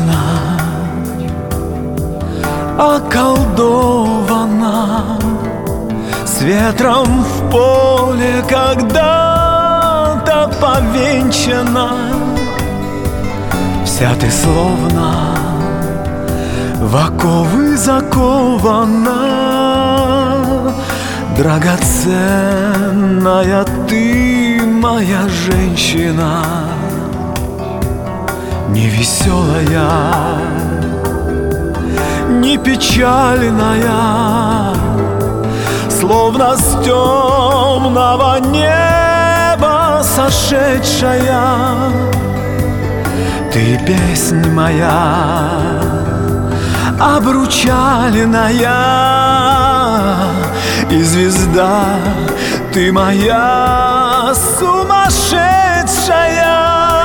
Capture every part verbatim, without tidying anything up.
словно околдована, с ветром в поле когда-то повенчана. Вся ты словно в оковы закована, драгоценная ты, моя женщина, не веселая, не печальная, словно с темного неба сошедшая. Ты песнь моя, обручальная, и звезда ты моя сумасшедшая.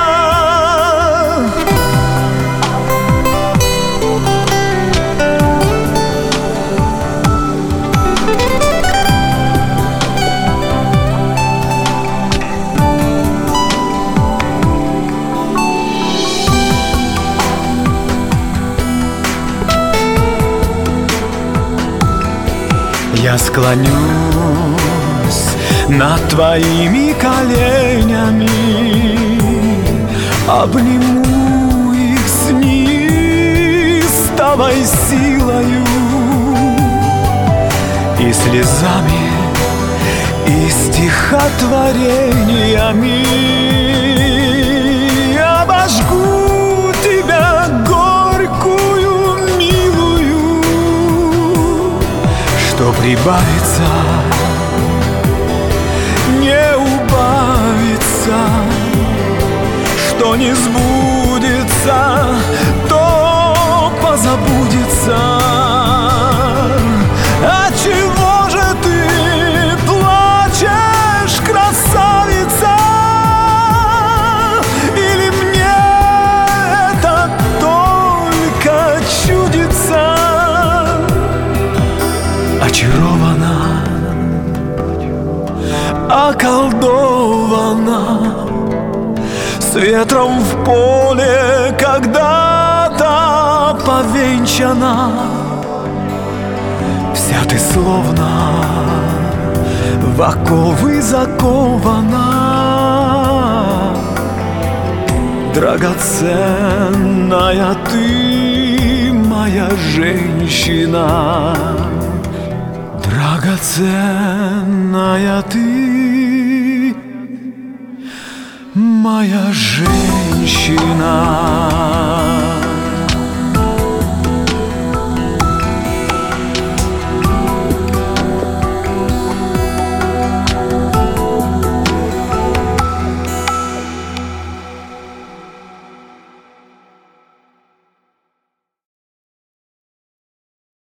Я склонюсь над твоими коленями, обниму их с неистовой силою и слезами, и стихотворениями обожгу тебя горькую, милую, что прибавится, не убавится, что не сбудется, то позабудется. Отчего же ты плачешь, красавица? Или мне это только чудится? Очарована, околдована, с ветром в поле когда-то повенчана. Вся ты словно в оковы закована, драгоценная ты, моя женщина, драгоценная ты, моя женщина.